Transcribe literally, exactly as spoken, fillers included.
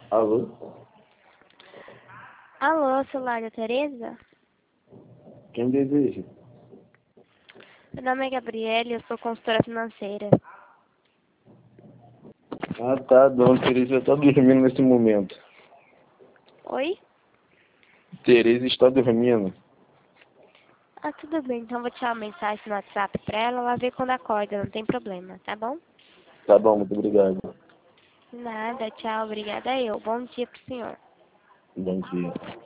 Alô? Alô, celular da Tereza? Quem deseja? Meu nome é Gabriela e eu sou consultora financeira. Ah, tá. Dona Tereza está dormindo nesse momento. Oi? Tereza está dormindo. Ah, tudo bem. Então eu vou te dar uma mensagem no WhatsApp pra ela, ela vê quando acorda, não tem problema, tá bom? Tá bom, muito obrigado. Nada, tchau, obrigada eu. Bom dia pro senhor. Bom dia.